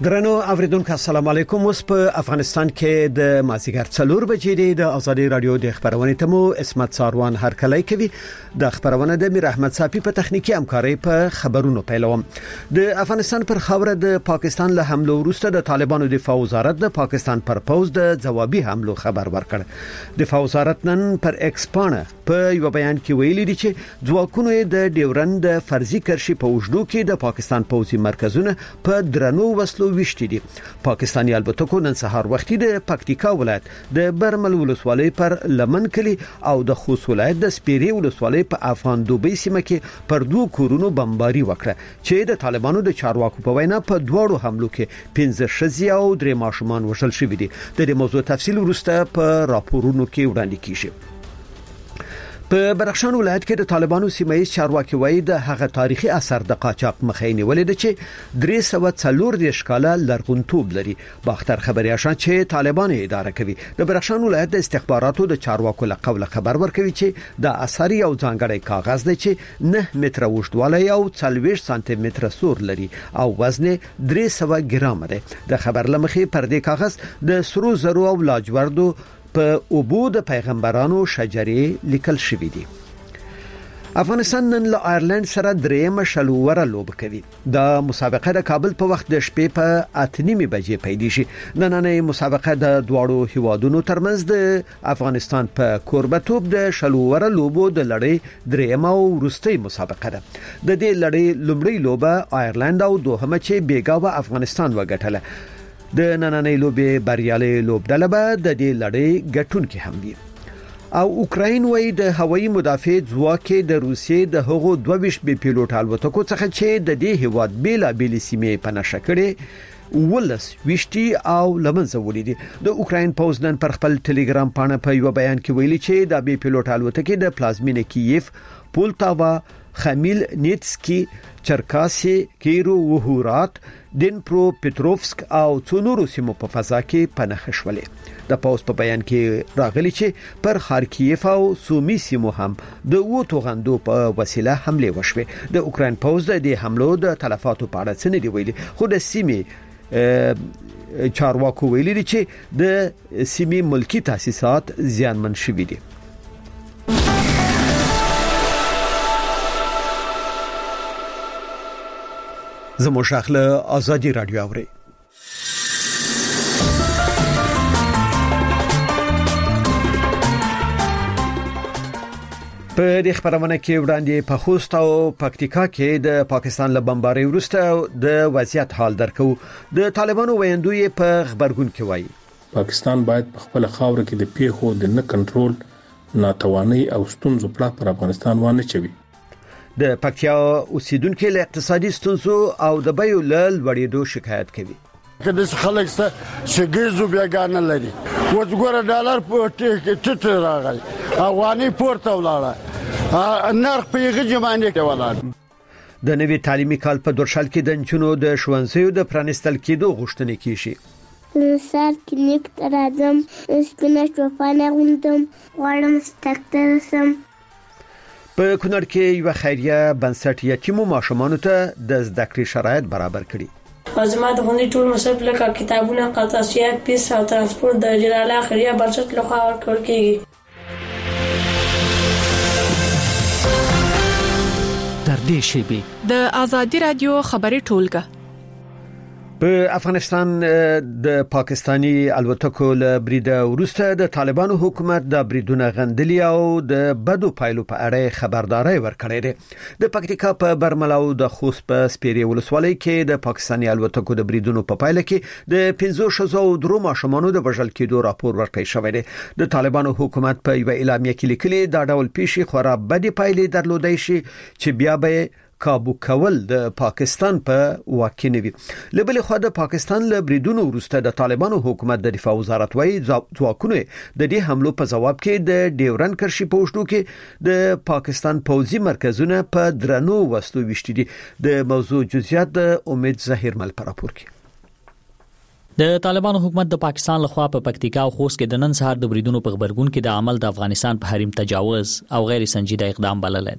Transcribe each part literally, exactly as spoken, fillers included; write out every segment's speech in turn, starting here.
درنو اوریدونکو السلام علیکم. اوس په افغانستان کې د مازیګر څلور بجې دی د ازادي رادیو د خبرونې تمو اسمت ساروان هر کله کوي. د خبرونه د میر احمد صافي په تخنیکی همکاري په خبرونو پیلوم. د افغانستان پر خاوره د پاکستان له حمله وروسته د طالبانو دفاع وزارت د پاکستان پر پوز د جوابي حملو خبر ورکړ. دفاع وزارت نن پر ایکس پاڼه په یو بیان کې ویلي دي چې ځواکونو د ډیورند فرضي کرشي په وجدو کې د پاکستان پوزي مرکزونه په درنو وسلو وشتي دي. پاکستاني البتکو نن سهار وختي د پکتیکا ولایت د برمل ولسوالۍ پر لمن کلی او د خوست ولایت د سپیری ولسوالۍ په افغان دوبۍ سیمه کې پر دوه کورونو بمباري وکړه چې د طالبانو د چارواکو په وینا په دوړو حملو کې پنځه شزي او درې ماشومان وشل شوي دي. د دې موضوع تفصیل وروسته په راپورونو کې وړاندې کیږي. په بدخشان ولایت کې د طالبانو سیمایي چارواکي وایي د هغه تاریخي اثر د قاچاق مخینه ولید چې درې سوه څلور د ښکاله لرغونتوب لري. باختر خبري آشان چې طالبان اداره کوي. د بدخشان ولایت د استخباراتو د چارواکو له قوله خبر ورکوي چې د اثر یو ځانګړی کاغذ دی چې نه متره اوږدوالی او څلوېښت سانتي متره سور لري او وزن درې سوه ګرام دی. د خبر لمخې پر دې کاغذ د سرو زرو او لاجوردو په اوبو د پیغمبرانو شجرې لیکل شوې دي. افغانستان نن له آیرلند سره درېمه شلوره لوبه کوي. د مسابقه د کابل په وخت د شپې په اته نیمه بجې پیل شي. نننۍ مسابقه د دواړو هیوادونو ترمنځ د افغانستان په کوربتوب د شلوره لوبو د لړۍ درېمه او وروستۍ مسابقه ده. د دې لړۍ لومړۍ لوبه آیرلند او دوهمه چې بیګا افغانستان وګټله. د نننۍ لوبې بریالي لوبډله به د دې لړۍ ګټونکي هم وي. او اوکراین وایي د هوایي مدافع ځواک د روسیې د هغو دوه ویشت بي پیلوټ الوتکو څخه چې د دې هیواد بیل بیل سیمې په نشه کړي ولس وشتي او لمنځه ولیدي. د اوکراین پوز نن پر خپل ټلګرام پاڼه په یو بیان کې ویلي چې د بي پیلوټ الوتکې د پلازمینې کیف، پولتاوا، خمیل نیتسکی، چرکاسي، کیرو وهورات، دینپرو پټروفسک او څونورو سیمو په فضا کې پناه شولې. د پوز په بیان کې راغلي چې پر خارکیف او سومي سیمو هم د وو توغندو په وسیله حمله وشوه. د اوکراین پوز د دې حملو د تلفاتو په اړه څه نه دی ویلي، خو د سیمې چارواکو ویلي دي چې د سیمې ملکی تاسیسات زیانمن شوي دي. زموږ شاخله ازادي رادیو اوري. په دې خبرونه کې وړاندې په خوست او پکتیکا کې د پاکستان له بمبارۍ وروسته د وضعیت حال درکو. د طالبانو ویندوی په خبرګون کې وایي پاکستان باید په خپل خاور کې د پیښو د نه کنټرول، ناتواني او ستونزو پر افغانستان وانه چوي. د پکتیا اوسیدونکو له اقتصادي ستونزو او د بیو له لوړېدو شکایت کوي. کله چې خلک ست شګیزو بیاګان لري وځګور ډالر په ټټ راغی افغاني پورته ولاړه نرخ په یغه جمعنه کې ولاړ. د نوي تعلیمي کال په درشل کې د انچونو د شونځیو د پرانستل کېدو غوښتنه کیږي. سر کې نیک ترازم سپینه شوفانه غوندم غواړم ستکتر سم. په کونړ کې یو خیریه بنسټ یتیمو ماشومانو ته د زده کړې شرایط برابر کړي. ازما د غونډې ټول مصرف لکه کتابونه، قطعیات، پیس او ترانسپورت د جلاله خیریه بنسټ لخوا ورکړل کیږي. تر دې شی د ازادي رادیو خبري ټولګه په افغانستان د پاکستانی الوتکو له بریده وروسته د طالبانو حکومت د بریدونه غندلي او د بدو پایلو په اړه خبرداري ورکړې ده. د پکتیکا په برمل او د خوست په سپیری ولسوالۍ کې د پاکستانی الوتکو د بریدونو په پایله کې د پنځه شزو او درو ماشومانو د وژل کېدو راپور ورکړی شوی دی. د طالبانو حکومت په یو اعلامیه کې لیکلي دا ډول پیښې خورا بدې پایلې درلودای شي چې بیا به کابو کول د پاکستان په واک کې نوي. لبل خو د پاکستان له بریدونو وروسته د طالبانو حکومت د دفاع وزارت وايي ځواکونه د دې حملو په جواب کې د ډیورن کرشي په وشتو کې د پاکستان پوځي مرکزونه په درنو وسلو وشتي دي. د موضوع جزئیات د امید ظاهر مل پر راپور کې. د طالبانو حکومت د پاکستان لخوا په پکتیکا او خوست کې د نن سهار د بریدونو په خبرګون کې د عمل د افغانستان په حریم تجاوز او غیر سنجیده اقدام بلل دی.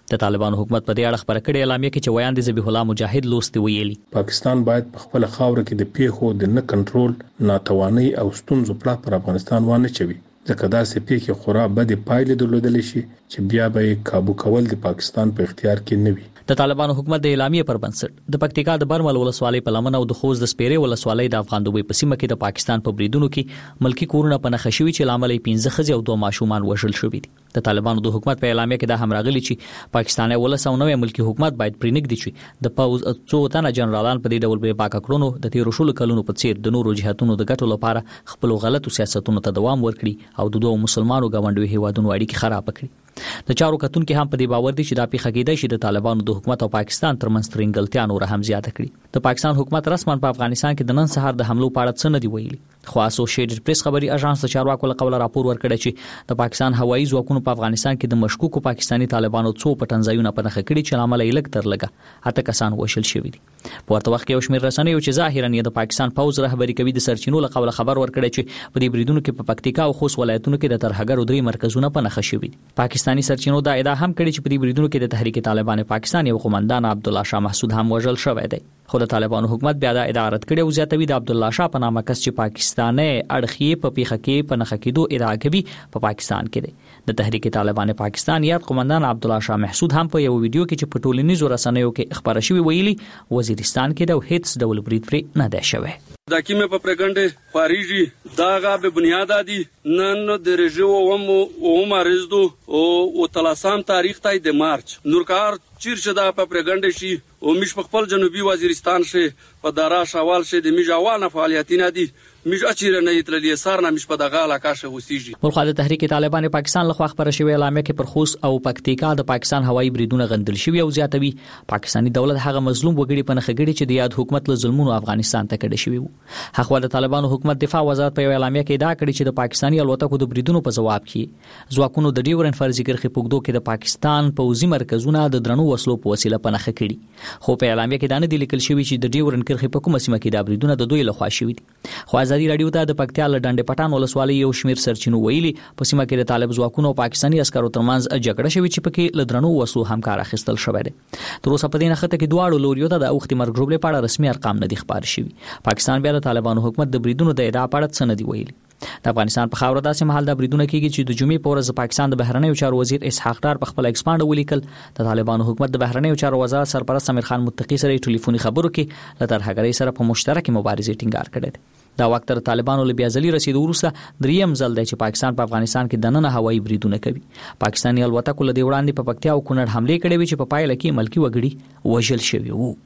د طالبانو حکومت په دې اړه خبره کړې اعلامیه کې چې ویاند ذبیح الله مجاهد لوستي ویلي پاکستان باید په خپل خاور کې د پیښو د نه کنټرول ناتواني او ستونزو پړه پر افغانستان وانه چوي ځکه دا سپې کې خورا بده پایلې درلودل شي چې بیا به قابو کول د پاکستان په اختیار کې نه وي د طالبانو حکومت د اعلامیه پر بنسټ د پکتیکا د برمل ولسوالۍ په لمن او د خوست د سپیرې ولسوالۍ د افغان دوبۍ په سیمه کې د پاکستان په بریدونو کې ملکی کورونه په نښه شوي چې لامل یې پنځه ښځې او دوه ماشومان وژل شوي دي د طالبانو د حکومت په اعلامیه کې دا هم راغلي چې پاکستاني ولس او نوې ملکی حکومت باید پرېنګدي چې د پوز څو تنه جنرالان په دې ډول به پاک کړونو د تیر شلو کلونو په څیر د نورو جهاتونو د ګټو لپاره خپل غلطو سیاستونو ته دوام ورکړي او د دوه مسلمانانو غونډوي هیوادونو اړیکې خراب کړي د چارو کتونکو هم په دې باور دي چې دا پیښه کېدای شي د طالبانو د حکومت او پاکستان ترمنځ ترنګلتیا نور هم زیاته کړي د پاکستان حکومت رسماً په افغانستان کې د نن سهار د حملو په اړه څه نه دی ویلي خو اسوسییټډ پریس خبري اژانس د چارواکو له قوله راپور ورکړی چې د پاکستان هوایي ځواکونو په افغانستان کې د مشکوکو پاکستاني طالبانو څو پټنځایونه په نښه کړي چې لامل یې لږ تر لږه اته کسان وشل شوي دي په ورته وخت کې یو شمېر رسنیو چې ظاهراً یې د پاکستان پوز رهبری کوي د سرچینو له قوله خبر ورکړی چې په دې بریدونو کې په پکتیکا او خوست ولایتونو کې د ترهګرو درې مرکزونه په نښه شوي دي پاکستاني سرچینو دا ادعا هم کړې چې په دې بریدونو کې د تحریک طالبان پاکستان یو قومندان عبدالله شاه محسود هم وژل شوی دی خو د طالبانو حکومت بیا دا ادعا رد کړې او زیاتوي د عبدالله شاه په نامه کس چې پاکستاني اړخي په پیښه کې په نښه کېدو ادعا کوي په پاکستان کې دی د تحریک طالبان پاکستان یاد قومندان عبدالله شاه محسود هم په یو ویډیو کې چې په ټولنیزو رسنیو کې خبره شوی ویلي وزیرستان کې د هیڅ ډول برید پرې نه دی شوی دا کیمه په پرګنده خارجي دا غا به بنیاد دي نن د رژو ومو او مارزدو او تلاسام تاریخ تای د مارچ نورکار چیرشه دا په پرګنده شي او مش په خپل جنوبي وزیرستان شه په دارا شوال شه د میجاوانه فعالیتونه دي مش اچیره نه تللی سار نه مش په دغه علاقه شه وسیږي ملخ د تحریک طالبان پاکستان لخوا خبره شوی اعلامیه کې پر خوست او پکتیکا د پاکستان هوایي بریدونه غندل شوی او زیاتوي پاکستاني دولت هغه مظلوم وګړي په نخګړي چې د یاد حکومت له ظلمونو افغانستان ته کډه شوی وو هغه د طالبانو حکومت دفاع وزارت په اعلامیه کې دا کړی چې د پاکستاني الوتکو د بریدونو په جواب کې ځواکونو د ډیورن فرضي کرخي پوګدو کې د پاکستان پوځي مرکزونه د درنو وسلو په وسیله په نخ کړي خو په اعلامیه کې دا نه دی لیکل شوی چې د ډیورن کرخي په کومه سیمه کې د بریدونه د دوی لخوا شوی دي خو ازادي رادیو ته د پکتیا له ډنډ پټان ولسوالۍ یو شمیر سرچینو ویلي په سیمه کې د طالب ځواکونو او پاکستاني عسکرو ترمنځ جګړه شوې چې پکې له درنو وسلو همکار اخیستل شوی دی تر اوسه په دې نخته کې دواړو لوریو ته د اوختي مرګ ژوبلې په اړه رسمي ارقام نه دي خبر شوي پاکستان بیا د طالبانو حکومت د بریدونو د ادعا په اړه څه نه دی ویلي د افغانستان په خاور داسې محل د بریدونه کېږي چې د جمعې په ورځ پاکستان د بهرنیو چارو وزیر اسحاق ډار په خپل ایکسپانډ ولیکل د طالبانو حکومت د بهرنیو چارو وزارت سرپرست امیر خان متقی سره ټلیفوني خبرو کې له ترهګرۍ سره په مشترکه مبارزې ټینګار کړی دی دا وخت تر طالبانو له بیازلي رسیدو وروسته دریم ځل دی چې پاکستان په افغانستان کې دننه هوایي بریدونه کوي پاکستاني الوتکو له دې وړاندې په پکتیا او کونړ حمله کړې وي چې په پایله کې ملکی وګړي وژل شوي وو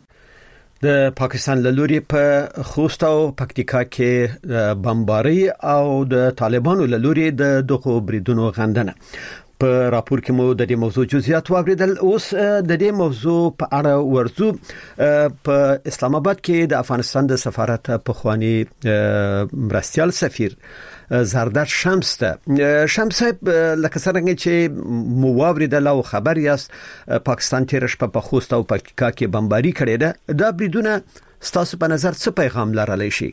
د پاکستان له لوري په خوست او پکتیکا کې بمباري او د طالبانو له لوري د دغه بریدونو غندنه په راپور کې مو د دې موضوع جزئیات واوریدل اوس د دې موضوع په اړه ورزو په اسلام آباد کې د افغانستان د سفارت په خواني مرستيال سفیر زرداد شمس ته شمس لکه څنګه چې مو واوریدل او خبر یاست پاکستان تیر شپه په خوست او پکتیکا کې بمباري کړې ده دا بریدونه ستاسو په نظر څه پیغام لرلی شي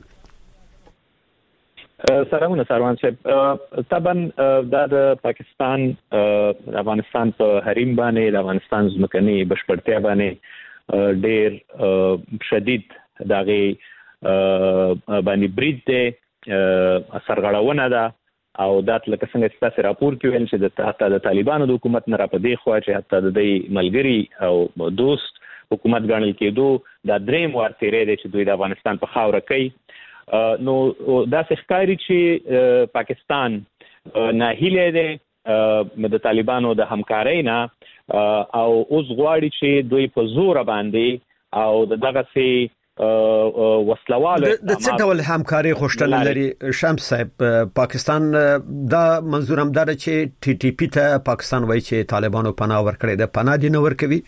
سلامونه سروان صاحب طبعا د پاکستان افغانستان په حریم باندې د افغانستان ځمکني بشپړتیا باندې ډېر شدید دغه باندې برید دی سرغړونه ده او دات لکه څنګه چې تاسو راپور کې ویل چې د حتی د طالبانو د حکومت نه را پدې خو چې حتی د دې ملګری او دوست حکومت ګڼل کېدو دا دریم وار تیرې دی چې دوی د افغانستان په خاوره کوي نو دا ښکاري چې پاکستان ناهیله دی د طالبانو د همکارۍ نه او اوس غواړي چې دوی په زور باندې او دغه سي وسلوال د څه ډول همکاري غوښتنه لري شمس صاحب پاکستان دا منظور هم دار چې ټي ټي پی ته پاکستان وایي چې طالبانو پناه ورکړي ده پناه دي نه ورکوي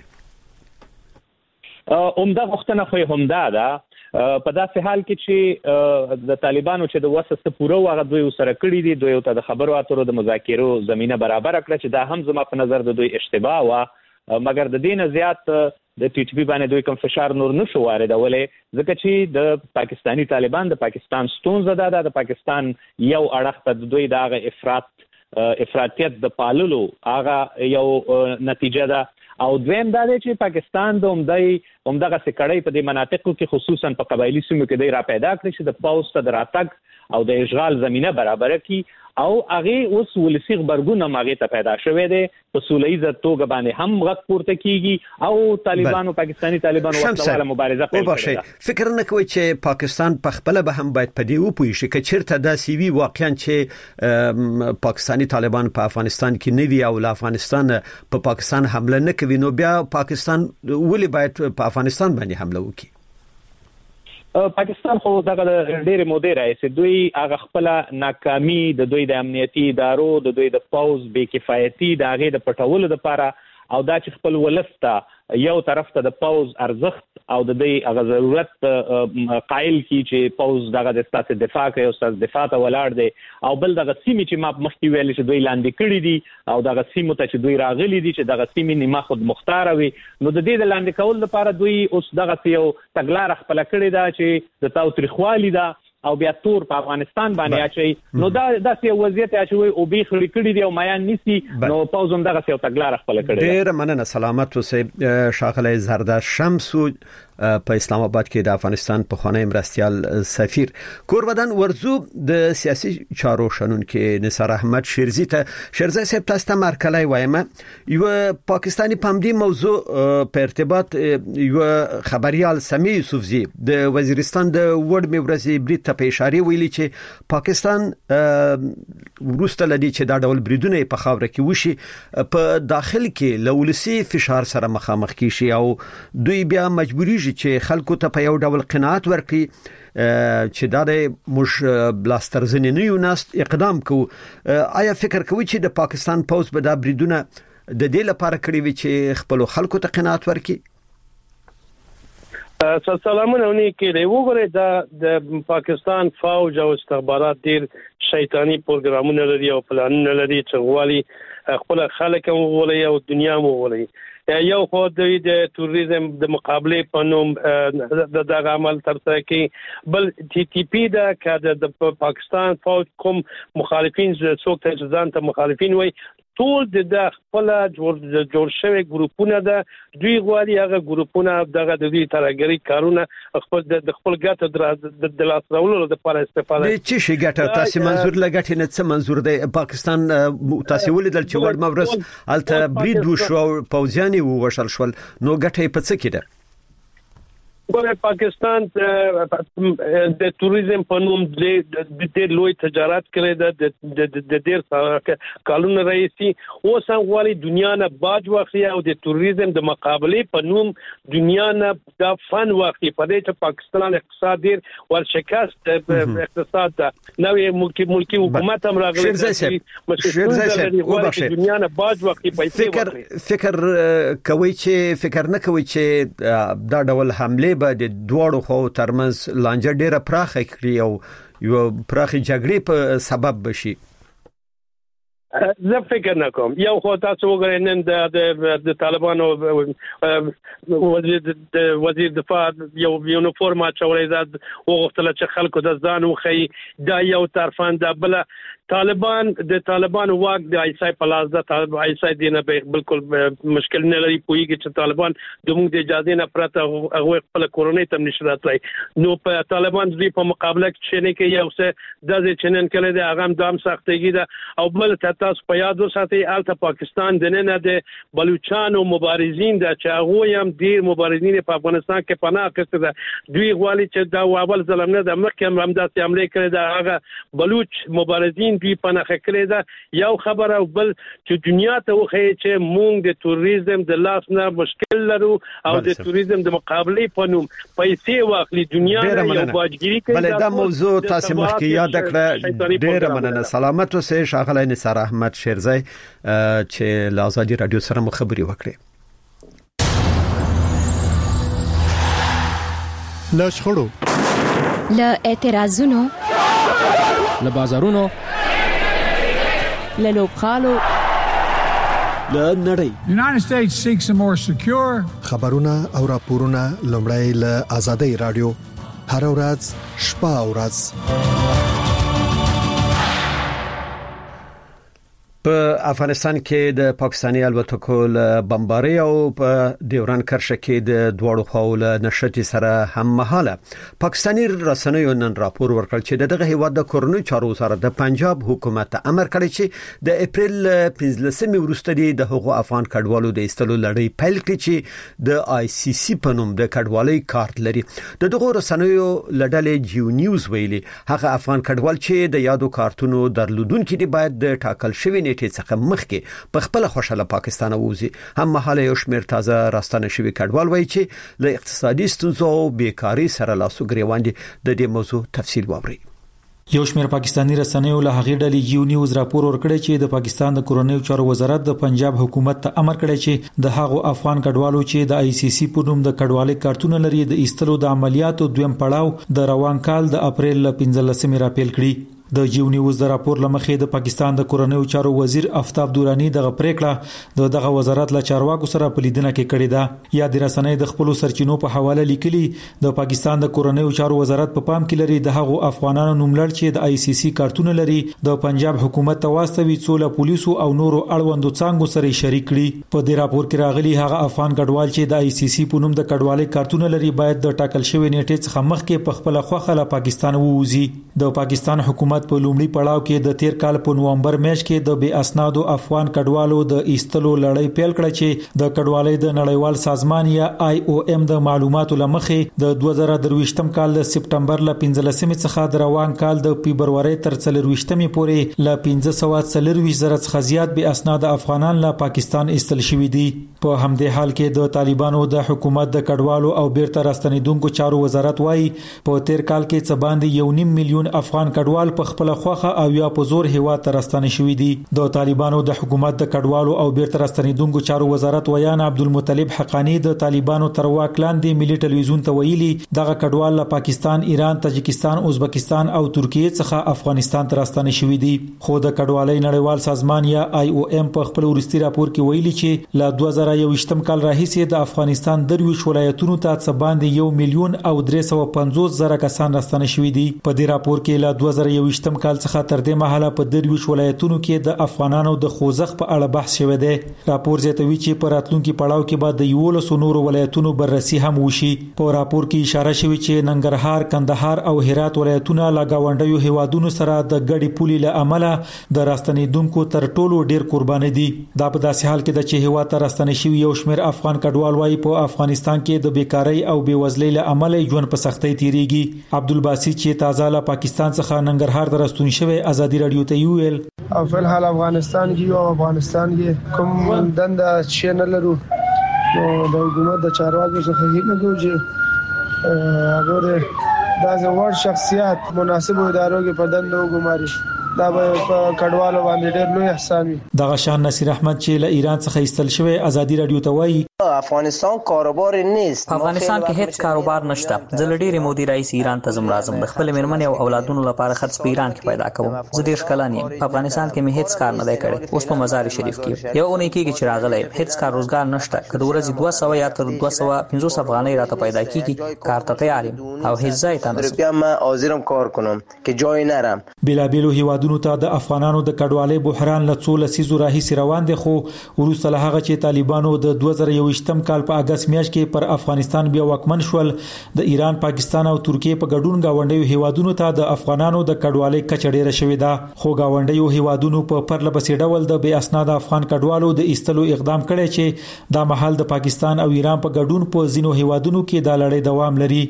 اومده غوښتنه خو هم دا ده په داسې حال کې چې د طالبانو چې د وسه پوره واغ دوی سره کړی دي دوی ته د خبرو اترو د مذاکرو زمينه برابر کړه چې دا هم زما په نظر د دوی اشتباه و مګر د دین زیات د ټي ټي پی باندې دوی کوم فشار نور نشو واردولې ځکه چې د پاکستانی طالبان د پاکستان ستونزه ده د پاکستان یو اړخ ته دوی دغه افراط افراطیت د پاللو هغه یو نتیجه ده او دویم دا دی چې پاکستان د عمدای عمدغه سکړی په دې مناطقو کې خصوصا په قبایلی سیمو کې دی را پیدا کړی چې د پوز ته دراتګ او د اشغال زمينه برابر کړي او هغه اوس ولسی خبرګون ماغه ته پیدا شوه دي په سولېزه توګه باندې هم غږ پورته کیږي او طالبانو پاکستانی طالبانو وسله مبارزه کوي. فکر نه کوي چې پاکستان په خپل به هم باید پدې و پوي شي چې چیرته د سی وی واقعا چې پاکستانی طالبان په افغانستان کې نه وی او له افغانستان په پاکستان حمله نه کوي نو بیا پاکستان ولې باید په افغانستان باندې حمله وکړي؟ پاکستان خو دغه ډېر مودې راځي دوی هغه خپل ناکامي د دوی د امنیتي ادارو د دوی د پوز بې کفایتي د هغه د پټولو لپاره او دا چې خپل ولسته یو طرف ته د پوز ارزښت او د دې هغه ضرورت قائل کی چې پوز دغه د ستاسو دفاع کوي او ستاسو دفاع ته ولاړ دی او بل دغه سیمې چې ما مخکې ویل چې دوی لاندې کړی دي او دغه سیمو ته چې دوی راغلي دي چې دغه سیمې نیمه خود مختار وي نو د دې د لاندې کول لپاره دوی اوس دغه یو تګلار خپل کړی دا چې د تاوتریخوالي دا او بیا تور په افغانستان باندې اچي نو دا داسې وضعیت اچوي او به خړی کړی دی او میان نسی نو پوزم دغه یو تګلار خپل کړی ډیر مننه سلامت اوسې شاغله زردار شمسو په اسلام آباد کې د افغانستان په خانه مرستيال سفیر کوربدن ورزو د سیاسي چارو شنونکو نثار احمد شیرزی ته شیرزی صاحب تاسو ته مرکلای وایم یو پاکستانی پامدی موضوع په ارتباط یو خبريال سمی یوسفزی د وزیرستان د وړ میورزي بریټ په اشاره ویلي چې پاکستان ورسته لدی چې دا ډول بریدونه په خاوره کې وشي په داخل کې لولسی فشار سره مخامخ کیشي او دوی بیا مجبوری چې خلکو ته په یو ډول قناعت ورکړي چې دا د مش بلاسترزنی نه یو ناس اقدام کو آیا فکر کوي چې د پاکستان پوز به دا بریدونه د دې لپاره کړی وي چې خپل خلکو ته قناعت ورکړي؟ سلامونه ونی کې دی وګورئ دا د پاکستان فوج او استخبارات ډیر شیطانی پروګرامونه لري او پلانونه لري چې غواړي خپل خلک وغولي او دنیا وغولي یو خو د توریزم د مقابله په نوم د دغه عمل ترسره کوي بل ټي ټي پی دا کده د پاکستان فوج کوم مخالفین څوک ته ځان ته مخالفین وای ټول د خپل جوړ جوړ شوی ګروپونه ده دوی غواړي هغه ګروپونه دغه د دې ترګری کارونه خپل د خپل ګټه د لاس راوړلو لپاره استفاده کوي چې شي ګټه تاسو منظور لګټ نه څه منظور دی پاکستان تاسو ولیدل چې وړ مورس الته برید وشو پوځیان ووشل شول نو ګټه په څه کې ده؟ ګوره پاکستان د توریزم په نوم د ډېر لوی تجارت کړی د د ډېر کالونه رئیسي اوس هم غواړي دنیا نه باج واخلي او د توریزم د مقابله په نوم دنیا نه د فن واخلي په دې چې پاکستان اقتصاد ډېر ورشکست اقتصاد دا نوې ملکی ملکی حکومت هم راغلی شیرزی دنیا نه باج واخلي پیسې فکر فکر کوي چې فکر نه کوي چې دا ډول حمله به د دوړو خو ترمنځ لانجه ډیره پراخه کړي او یو پراخه جګړې په سبب بشي؟ زه فکر نه کوم یو خو تاسو وګورئ نن د د طالبانو وزیر د وزیر دفاع یو یونیفورم اچولې ده وغوښتل چې خلکو د ځان وخی دا یو طرفان ده بل طالبان د طالبان واک د ایسای پلاس د طالب ایسای دینه به بالکل مشکل نه لري پویږي چې طالبان د موږ د اجازه نه پرته هغه خپل کورونی تم نشرات لای نو په طالبان د په مقابله کې نه کې یو څه د چنن کله د اغم دام سختګي ده او بل تاسو په یاد وساتئ الته پاکستان د نه د بلوچستان مبارزین د چاغو هم ډیر مبارزین په افغانستان کې پناه اخیسته ده دوی غواړي چې دا اول ظلم نه د مخکې هم داسې عملې کړې ده هغه بلوچ مبارزین دوی پناه کړې ده یو خبره او بل چې دنیا ته وخی چې مونږ د توریزم د لاس نه مشکل لرو او د توریزم د مقابله په نوم پیسې واخلي دنیا نه یو باجګری کوي بل دا موضوع تاسو مخکې یاد کړه ډیره مننه سلامت اوسئ شاغله نثار احمد شیرزی چې له آزادي رادیو سره خبري وکړي. له شخړو له اعتراضونو له بازارونو له لوبخالو له نړۍ United States seeks a more secure خبرونه او راپورونه لومړی له آزادي رادیو هر ورځ شپه او ورځ په افغانستان کې د پاکستاني الوتکو له بمباري او په ډیورن کرښه کې د دوړو خواول نشټي سره هم مهاله پاکستاني رسنیو نن راپور ورکړ چې دغه هیواد د کورونی چارو وزارت د پنجاب حکومت امر کړی چې د اپریل پنځلسمې وروسته د هغو افغان کډوالو د استلو لړۍ پیل کړي چې د آی سی سی په نوم د کډوالۍ کارت لري. د دغه رسنیو لړلې جیو نیوز ویلي هغه افغان کډوال چې د یادو کارتونو درلودونکو دي باید د ټاکل شوی نیټه څخه مخکې په خپل خوشاله پاکستان ووزي. هم مهاله یو شمېر تازه راستانه شوی کډوال وایي چې له اقتصادي ستونزو او بیکاری سره لاسو ګریوان دي. د دې موضوع تفصیل واوري. یو شمېر پاکستاني رسنیو له هغې ډلې جیو نیوز راپور ورکړی چې د پاکستان د کورنیو چارو وزارت د پنجاب حکومت ته امر کړی چې د هغو افغان کډوالو چې د آی سی سی په نوم د کډوالۍ کارتونه لري د ایستلو د عملیاتو دویم پړاو د روان کال د اپریل پنځلسمې راپیل کړي. د جیو نیوز د راپور لمخې د پاکستان د کورنیو چارو وزیر آفتاب دورانی دغه پریکړه د دغه وزارت له چارواکو سره په لیدنه کې کړې ده. یا د رسنۍ د خپل سرچینو په حواله لیکلي د پاکستان د کورنیو چارو وزارت په پام کې لري د هغو افغانانو نوملړ چې د آی سی سی کارتونه لري د پنجاب حکومت ته واستوي څو له پولیسو او نورو اړوندو څانګو سره شریک کړي. په دې راپور کې راغلي هغه افغان کډوال چې د آی سی سی په نوم د کډوالۍ کارتونه لري باید د ټاکل شوی نیټه څخه مخکې په خپل خوخه له پاکستان ووزي. د پاکستان حکومت په لومړي پړاو کې د تیر کال په نوومبر میاشت کې د بې اسنادو افغان کډوالو د ایستلو لړۍ پیل کړه چې د کډوالۍ د نړیوال سازمان یا آی او ایم د معلوماتو لمخې د دوه زره درویشتم کال د سپټمبر ل پنځلسمې څخه د روان کال د فبرवरी تر څلرویشتمې پورې ل پنځه سوه څلرویشت زره څخه زیات بې اسناد افغانان له پاکستان ایستل شوي دي. په همدې حال کې د طالبانو د حکومت د کډوالو او بیرته راستنیدونکو چارو وزارت وايي په تیر کال کې څه باندې یو نیم میلیون افغان کډوال په خپل خوخه او یا په زور هیواد ته راستنه شوي دي. د طالبانو د حکومت د کډوالو او بیرته راستنیدونکو چارو وزارت ویان عبدالمطلب حقانی د طالبانو تر واک لاندې ملي ټلویزیون ته ویلي دغه کډوال له پاکستان، ایران، تاجکستان، ازبکستان او ترکیه څخه افغانستان ته راستنه شوي دي. خو د کډوالۍ نړیوال سازمان یا آی او ایم په خپل ورستي راپور کې ویلي چې له دوه زره یوویشتم کال راهیسې د افغانستان درویش ولایتونو ته څه باندې یو میلیون او درې سوه پنځوس زره کسان راستنه شوي دي. په دې راپور کې له دوه زره یوویشتم کال څخه تر دې مهاله په درویش ولایتونو کې د افغانانو د خوځښت په اړه بحث شوی دی. راپور زیاتوي چې په راتلونکي پړاو کې به د یولسو نورو ولایتونو بررسي هم وشي. په راپور کې اشاره شوې چې ننګرهار، کندهار او هرات ولایتونه له گاونډیو هیوادونو سره د ګډې پولې له امله د راستنیدونکو تر ټولو ډیر قرباني دي. دا په داسې حال کې د چې هیواد ته راستنه شوي یو شمېر افغان کډوال وايي په افغانستان کې د بیکاری او بېوزلۍ له امله ژوند په سختۍ تیریږي. عبدالباسط چې تازه له پاکستان څخه ننګرهار ته راستون شوی ازادي رادیو ته ویل او په حال افغانستان کې او افغانستان کې کوم دنده چې نه لرو نو د حکومت د چارواکو څخه هیڅ نه کوي چې هغه د ځوړ شخصیت مناسب ادارو کې په دنده وګماري. دا به په کډوالو باندې ډېر لوی احسان وي. دغه شان نصیر احمد چې له ایران څخه ایستل شوی ازادي رادیو ته وایي افغانستان کاروبار نیست. په افغانستان کې هیڅ کاروبار نشته. زه له ډېرې مودې راهیسې ایران ته ځم راځم. د خپل میرمنې او اولادونو لپاره خرڅ په ایران کې پیدا کوم. زه ډېر کلن یم. په افغانستان کې مې هیڅ کار نه دی کړی. اوس په مزار شریف کې یو اونۍ کېږي چې راغلی هیڅ کار روزګار نشته. که د ورځې دوه سوه یا تر دوه سوه پنځوس افغانۍ راته پیدا کېږي کار ته تیار یم او هیڅ ځای ته نه ځم. من حاضرم کار کنم که جای نرم. بېلابېلو هیوادونو ته د افغانانو د کډوالۍ بحران له څو لسیزو راهیسې روان دی. خو وروسته له هغه چې طالبانو د دوه زره یوویشتم کال په اگست میاشت کې پر افغانستان بیا واکمن شول د ایران، پاکستان او ترکیه په ګډون گاونډیو هیوادونو ته د افغانانو د کډوالۍ کچه ډیره شوې ده. خو گاونډیو هیوادونو په پرله پسې ډول د بې اسناد افغان کډوالو د ایستلو اقدام کړی چې دا مهال د پاکستان او ایران په ګډون په ځینو هیوادونو کې د لړۍ دوام لري.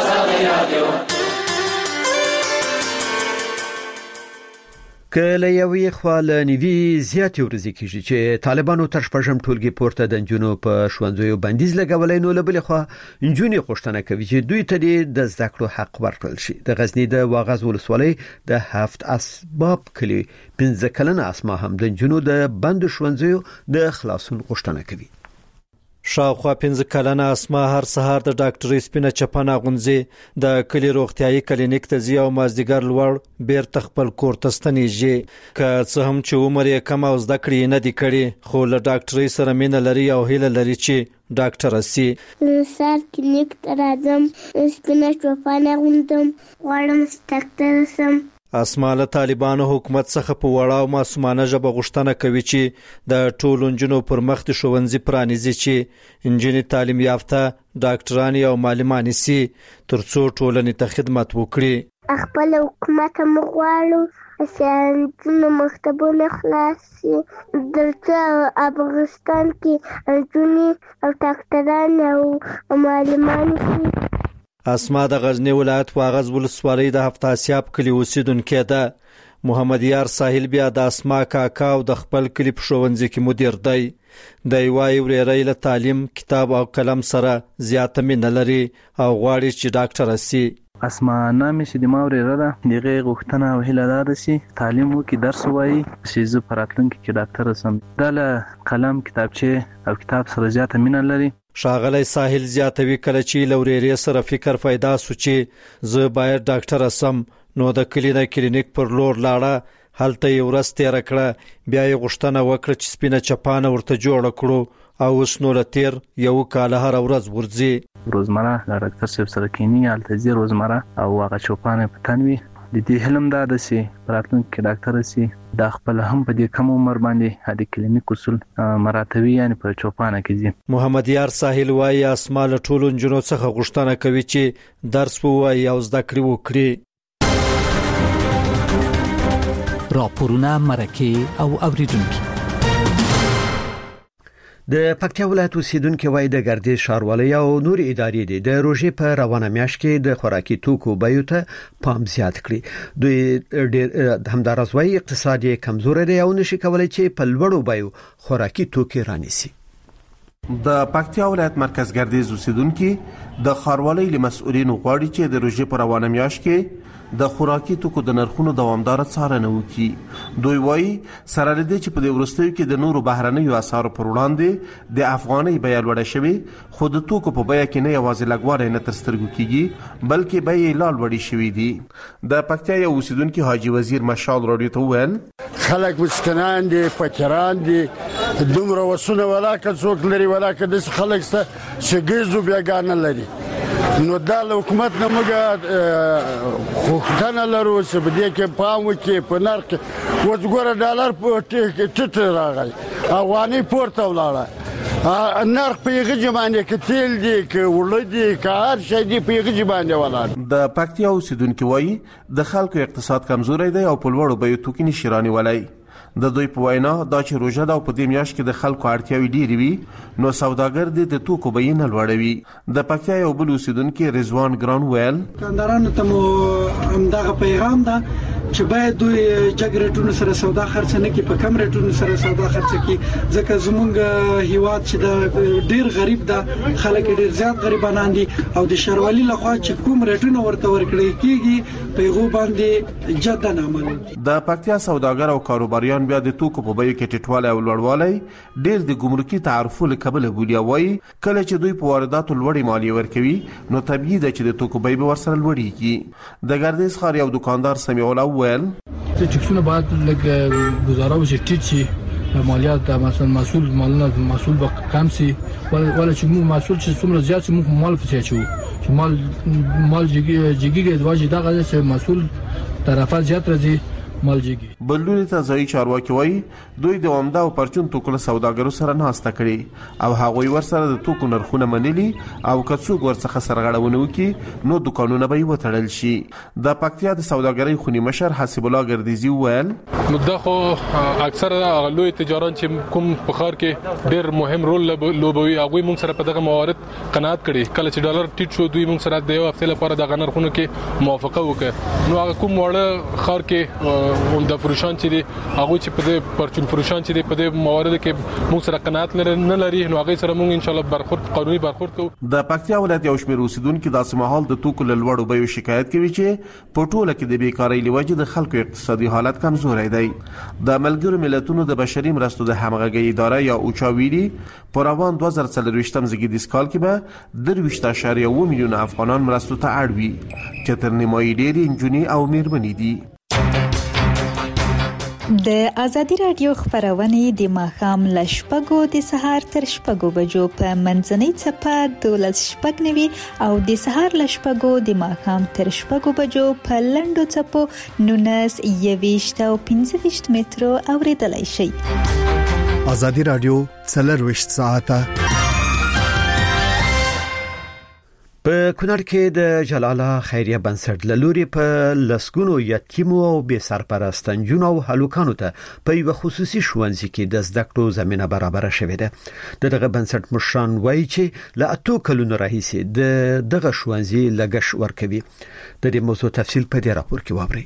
کله یوې خواله نیوي زیاتې ورځې کېږي چې طالبانو تر شپږم ټولګي پورته د نجونو په ښوونځیو بندیز لګولای. نو له بلې خوا نجونې غوښتنه کوي چې دوی ته د زده کړو حق ورکړل شي. د غزنی د واغظ ولسوالۍ د هفت اسباب کلی پنځه کلنه اسما هم د نجونو د بند ښوونځیو د خلاصون غوښتنه کوي. شاوخوا پنځه کلنه اسما هر سهار د ډاکټرۍ سپینه چپنه غونځي د کلی روغتيایي کلینیک ته ځي او مازدیګر لوړ بیرته خپل کور ته ستنیږي. که څه هم چې عمر یې کم او زده کړې نه دي کړي خو له ډاکټرۍ سره مینه لري او هیله لري چې ډاکټر سي. سر کلینیک ته راځم، سپینه چپنه غوندم، غواړم ډاکټر سم. اسما له طالبانو حکومت څخه په وړا او معصومانه ژبه غوښتنه کوي چې د ټولو نجونو پر مخ د ښوونځي پرانیزي چې انجنیر تعلیم یافته ډاکټران او معلمان سي ترڅو ټولنې ته خدمت وکړي. خپل حکومت مغواړو چې مکتبونه خلاص شي دلته افغانستان کې انجونې او ډاکټران او معلمان شي. اسما د غزنی ولایت واغز ولسوالۍ د هفت اسیاب کلی اوسیدونکې ده. محمد یار ساحل بیا د اسما کاکا او د خپل کلی په ښوونځي کې مدیر دی. د یوای ورېرې له تعلیم کتاب او قلم سره زیاته مینه لري او غواړي چې ډاکټر شي. اسما نامې چې د ما ورېره ده دغه غوښتنه او هیله ده چې تعلیم وکړي درس ووایي چې زه په راتلونکي کې ډاکټر شم. دا له قلم کتابچې او کتاب سره زیاته مینه لري. شاغلی ساحل زیاتوي کله چې لورېرې سره فکر پیدا سو چې زه باید ډاکټر شم نو د کلینه کلینیک پر لور لاړه. هلته یې ورځ تېره کړه بیا یې غوښتنه وکړه چې سپینه چپانه ورته جوړه کړو او اوس نو له تېر یو کال هره ورځ ورځي. روزمره د ډاکټر صاحب سره کینی هلته ځي روزمره او هغه چوپانه په تن وي. د دې حلم دا ده چې په راتلونکي کې ډاکټر شي. دا خپل هم په دې کم عمر باندې د کلینیک اصول مراتبي یعنی په چوپانه کې ځي. محمد یار ساحل وایي اسما له ټولو نجونو څخه غوښتنه کوي چې درس ووایي او زده کړې وکړي. راپورونه مرکه او اوریدونکو. د پکتیا ولایت اوسیدونکو وایي د ګردیز ښاروالۍ او نور ادارې دي د روژې په روانه میاشت کې د خوراکي توکو بیو ته پام زیات کړي. دوی ډېر همدارس وایي اقتصادي کمزوري دی او نشي کولای چې په لوړو بیو خوراکي توکي رانیسي. د پکتیا ولایت مرکز ګردیز اوسیدونکو د ښاروالۍ له مسؤلینو غواړي چې د روژې په روانه میاشت کې د خوراکي توکو د نرخونو دوامدار څارنه وکړي. دوی وایي سره لدې چې په دې وروستیو کې د نورو بهرنیو اسعارو پر وړاندې د افغانۍ بیه لوړه شوې خو د توکو په بیه کې نه یوازې لږوالی نه تر سترګو کېږي بلکې بیې یې لا لوړې شوې دي. د پکتیا یو اوسیدونکي حاجي وزیر مشال راډیو ته وویل خلک مسکینان دي فقیران دي دومره وسونه ولاکه څوک لري ولاکه د خلک سره چې ګیزو بیاګانه لري نو دا حکومت نه موږ خوښتنه لرو چې په دې کې پام وکړي په نرخ وزګوره ډالر په ټیټ راغی افغانۍ پورته ولاړه نرخ په یغه جمانه کې تیل دي کې ولې دي کې هر شي دي په یغه جمانه ولاړ. د پکتیا اوسیدونکو وایي د خلکو اقتصاد کمزوري دی او په لوړو بیو توکي نشي رانیولای. د دوی په وینا دا چې روژه دا په دې میاشت کې د خلکو اړتیاوې ډېرې وي نو سوداګر دې د توکو بیې نه لوړوي. د پکتیا یو بل اوسیدونکي رضوان ګران ویل کاندارانو ته مو همدغه پیغام ده چې باید دوی جګ ریټونو سره سودا خرڅ نه کړي په کم ریټونو سره سودا خرڅ کړي ځکه زمونږ هیواد چې د ډیر غریب ده خلک ډیر زیات غریبانان دي او د شاروالۍ لخوا چې کوم ریټونه ورته ورکړي کیږي په هغه باندې جدن عمل. د پکتیا سوداګر او کاروباریان بیا د توکو په بیو کې ټیټوالی او لوړوالی ډیر د ګمرکي تعرفو له کبله بولي. وایي کله چې دوی په وارداتو لوړې مالیې ورکوي نو طبیعي ده چې د توکو بیې به ورسره لوړېږي. د ګردیز ښار یو دکاندار سمیع الله ویل ټیکسونه باید لږ گزاره وشي ټیټ شي مالیات مثلا مسئول مالونه مسئول به کم شي ولا چې موږ مسئول چې څومره زیات شي موږ مال پسې چو چې مال مال جګي جګي دواجی دغه چې مسئول طرفه زیات راځي مالجیږي. بللونی ته ځای چارواکي وایي دوی د عمده او پرچون توکو له سوداګرو سره ناسته کړي او هغوی ورسره د توکو نرخونه منلي او که څوک ورڅخه سرغړونه وکړي نو دوکانونه به یې وتړل شي. د پکتیا د سوداګرۍ خوني مشر حسیب الله ګردیزي وویل نو خو اکثره لوی تجاران چې کوم په ښار کې ډېر مهم رول لوبوي هغوی موږ سره په دغه موارد قناعت کړي. کله چې ډالر ټیټ شو دوی موږ سره د یو هفتې لپاره دغه نرخونو کې موافقه وکړه نو هغه کوم وړه ښار کې عمده فروشان چې دي هغه چې په دې پرچون فروشان چې دي په دې موارد کې موږ سره قناعت نه لري نو هغه سره موږ ان شاء الله برخورد قانوني برخورد کوو. د پکتیا ولایت یو شمېر اوسیدونکو د سمحال د توکو له لوړو بیو شکایت کوي چې په ټوله کې د بیکارۍ لوجه د خلکو اقتصادي حالت کمزوري دی. د ملګرو ملتونو د بشري مرستو د همغږۍ اداره یا اوچا ویلي په روان دوه زره څلرویشتم زیږدیز کال کې به درویشت اعشاریه اووه میلیونه افغانان مرستو ته اړ وي چې تر نیمایي ډېرې نجونې او میرمنې دي. د ازادي رادیو خبرونه د ماخام لشپګو د سهار تر شپږو بجو په منځنۍ چپه دولس شپږ نوي او د سهار لشپګو د ماخام تر شپږو بجو په لندو چپو نونس یويشت او پنځه ویشت مترو اوریدلای شي. ازادي رادیو څلرويشت ساعته په کونړ کې د جلاله خیریه بنسټ لوري په لسګونو یتیمو او بې سرپرست نجونو او هلوکانو ته په یو خصوصي ښوونځي کې د زده کړو زمينه برابر شوې ده. دغه بنسټ مشران وایي چې له اتو کلونو راهیسې د دغه ښوونځي لګښ ورکوي. د دې موضوع تفصیل په دې راپور کې واورئ.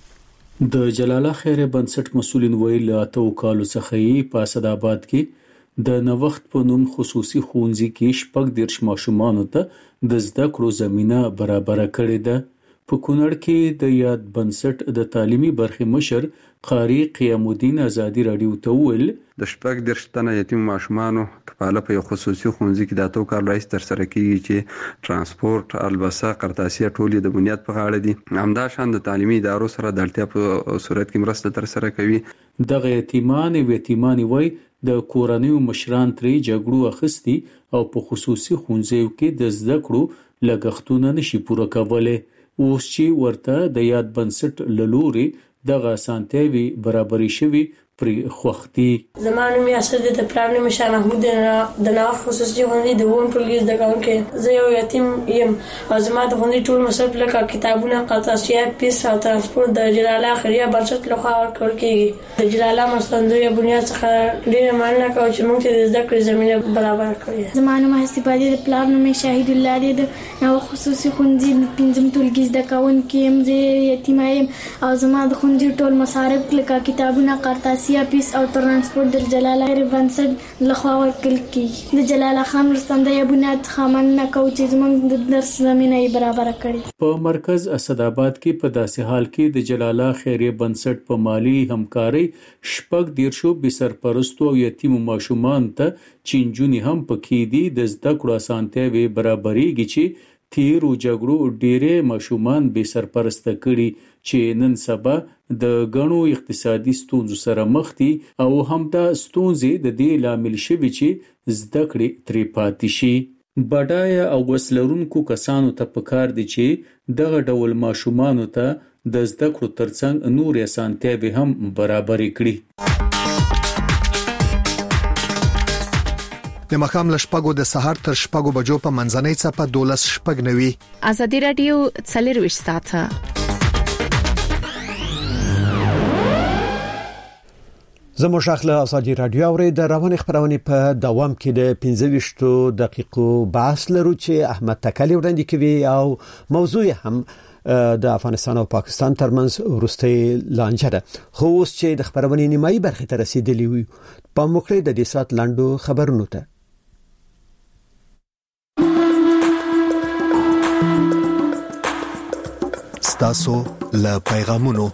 د جلاله خیریه بنسټ مسؤلین وایي له اتو کالو څخه یې په اسداباد کې د نوښت په نوم خصوصي ښوونځي کې شپږ دیرش ماشومانو ته د زده کړو زمينه برابر کړې ده. په کونړ کې د یاد بنسټ د تعلیمي برخې مشر قاری قیام الدین ازادي رادیو ته ویل د شپږ دیرش تنه یتیم ماشومانو کفاله په یو خصوصي ښوونځي کې د اتو کال رئیس تر سره کیږي چې ترانسپورت، البسه، قرطاسیه ټول د بنیاد په غاړه دي. همدا شان د تعلیمي ادارو سره د اړتیا په صورت کې مرسته تر سره کوي. دغه یتیمان او یتیمانی وای د کورنیو مشران ترې جګړو اخستي او په خصوصي ښوونځیو کې د زده کړو لګښتونه نشي پوره کولای. اوس چې ورته د یاد بنسټ لوري دغه اسانتیاوي برابرې شوي پری خوختي. زمانه می اسد د پلان مشر محمود د نوښت خصوصي ښوونځي د وون پرلیز د کاون کې زه یو یتیم یم او زما د ښوونځي ټول مصرف لکه کتابونه، قرطاسیه، پیس او ترانسپورت د جلاله خیریه بنسټ لخوا ورکول کیږي. د جلاله مستندوی بنیاد څخه ډیر مننه کوم چې موږ ته د زده کړې زمينه برابر کړې. زمانه محسب علي د پلان می شاهد الله دی د نوښت خصوصي ښوونځي پنځم ټولګي د کاون کې هم زه یتیم یم او زما د ښوونځي ټول مصارف لکه کتابونه، قرطاسیه، پیس او ترانسپورت د جلاله خیریه بنسټ لخوا ورکول کیږي. د جلاله خان رستندې بنیاد خامنه کو چې زموږ د درس زمينه برابر کړي. په مرکز اسداباد کې په داسې حال کې د جلاله خیریه بنسټ په مالی همکاري شپږ دیرشو بې سرپرستو او یتیمو ماشومان ته چینجونی هم پکې دي د زده کړو اسانتیاوي برابرېږي چې تیر او جګړو ډېرې ماشومان بې سرپرسته کړي چې نن سبا د غنو اقتصادي ستونزو سره مخ دي او همدا ستونزې د دې لامل شوي چې زده کړې ترې پاتې شي. بډایه او وسلرونکو کسانو ته پکار دي چې دغه ډول ماشومانو ته د زده کړو ترڅنګ نور اسانتیاوي هم برابر کړي. د مخام لشپګو د سهار تر شپږو بجو په منځنۍ چپه دولس شپږ نوي. ازادي رادیو څلرويشت ساعته زموږ شاخله ازادي رادیو اوري د روان خبرونه په دوام کې د پنځه ویشت دقیقو بحث لرو چې احمد تکلی وړاندې کوي او موضوع هم د افغانستان او پاکستان ترمنځ ورستۍ لانجه ده. خو اوس چې د خبرونه نیمایي برخه ته رسیدلی وي په موخه د دې سات لاندو خبرونه ته ستاسو له پیغامونو.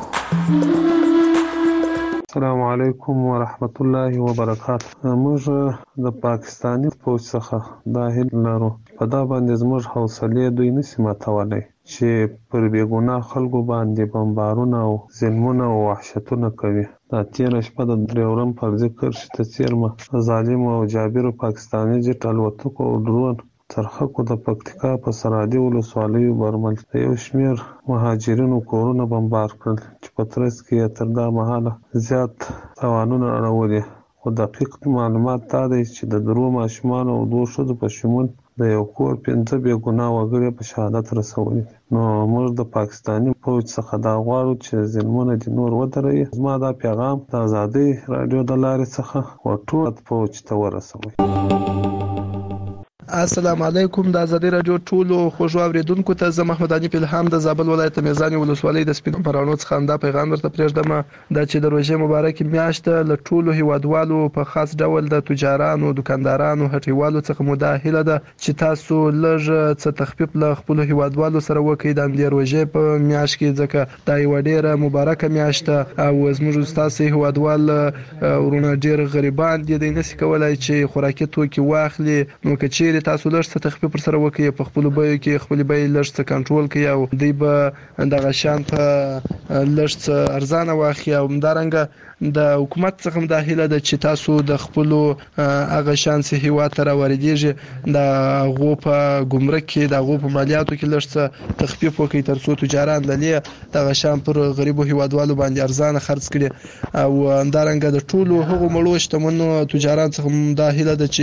السلام علیکم ورحمت الله وبرکاته. موږ د پاکستاني فوج څخه دا هیله لرو په دا باندې زموږ حوصله دوی نشي ماتولای چې پر بیګناه خلکو باندې بمبارونه او ظلمونه او وحشتونه کوي. دا تیر شپه د ډریورم پر ذکر شته چیرمه ظالم او جابر پاکستاني جټ الوتکو او ډرون ترخکو د پکتیکا په سرادي ولسوالۍ برمل یو شمیر مهاجرینو کورونه بمبار کړل چې په ترڅ کې تر دا مهاله زیات تاوانونه اړولي. خو دقیق معلومات دا دي چې د درو ماشومان او دوه ښځو په شمول د یو کور پنځه بې ګناه وګړي په شهادت رسولي. نو موږ د پاکستاني فوج څخه دا غواړو چې ظلمونه دي نور ودروي. زما دا پیغام د ازادي رادیو د لارې څخه ټول فوج ته ورسوي. السلام علیکم. د ازادي رادیو ټولو خوږو اوریدونکو ته زه محمد علي فلهام د زابل ولایت میزان ولسوالۍ د سپینو پرانو څخه دا پیغام ورته پرېږدم دا چې د روژې مبارک میاشت له ټولو هیوادوالو په خاص ډول د تجارانو، دکاندارانو، هټیوالو څخه مو دا هیله ده چې تاسو لږ څه تخفیف له خپل هیوادوالو سره وکړئ د دې روژې په میاشت کې، ځکه دا یو ډیره مبارکه میاشت او زموږ تاسو هیوادوال ورونه ډیر غریبان دي، د نس کولای چې خوراکي توکي واخلي. نو کچېر چیرې تاسو لږ څه تخفیف پر سره وکړي په خپل بیو کې خپل بیې لږ څه کنټرول کړي او دوی به دغه شان په لږ څه ارزانه واخلي او همدارنګه د حکومت څخه د هیله د چې تاسو د خپل هغه شان سه هیواد تر واردېږي د غو په ګمرک کې د غو په مالیاتو کې لږ څه تخفیف وکړي تر څو تجاران للې د غشان پر غریبو هیوادوالو باندې ارزانه خرڅ کړي او همدارنګه د ټولو هغو مړو شتمنو تجاران څخه د هیله د